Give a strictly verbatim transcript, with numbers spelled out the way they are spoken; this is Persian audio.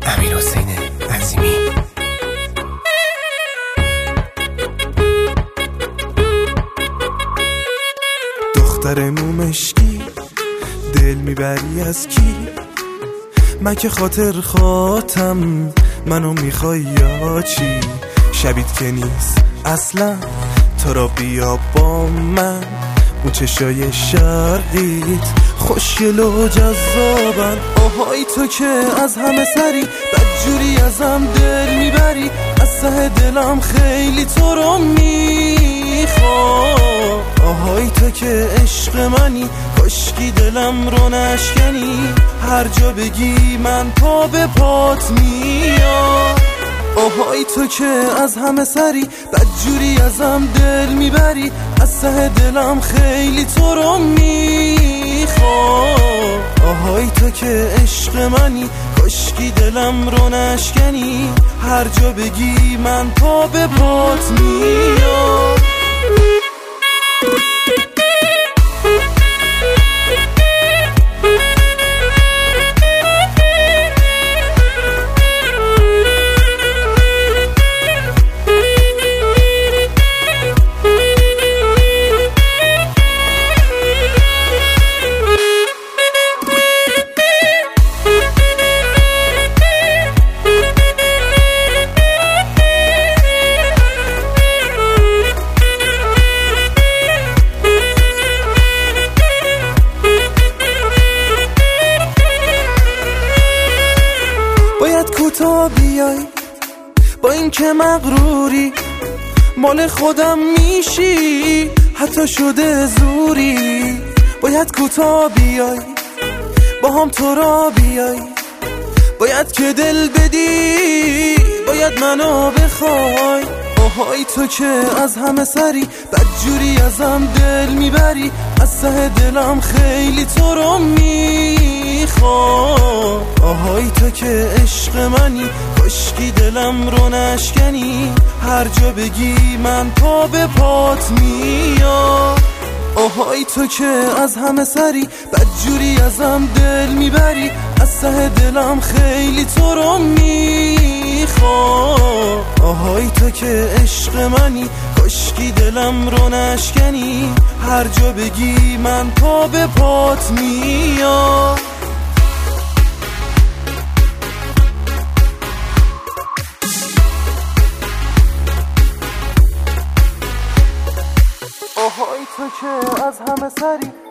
امیرحسین عظیمی. دختر مومشکی دل میبری از کی؟ من که خاطر خاطم منو میخوای یا چی؟ شبیت که نیست اصلا تو را بیا با من، اون چشای شرقیت خوشگل و جذابن. آهای تو که از همه سری بدجوری ازم دل میبری، از ته دلم خیلی تو رو میخوام. آهای تو که عشق منی کاشکی دلم رو نشکنی، هر جا بگی من پا به پات میام. آهای تو که از همه سری بدجوری ازم دل میبری، از ته دلم خیلی تو رو میخوام. آهای تو که عشق منی کاشکی دلم رو نشکنی، هر جا بگی من پا به پات میام. باید کوتا بیای با این که مغروری، مال خودم میشی حتی شده زوری. باید کوتا بیای با هم تو را بیای، باید که دل بدی باید منو بخوای. آهای تو که از همه سری بدجوری ازم دل میبری، از ته دلم خیلی تو رو میخوام. آهای تو که عشق منی کاشکی دلم رو نشکنی، هر جا بگی من پا به پات میام. آهای تو که از همه سری بدجوری ازم دل میبری، از ته دلم خیلی تو رو میخوام. آهای تو که عشق منی کاشکی دلم رو نشکنی، هر جا بگی من پا به پات میام. آهای تو که از همه سری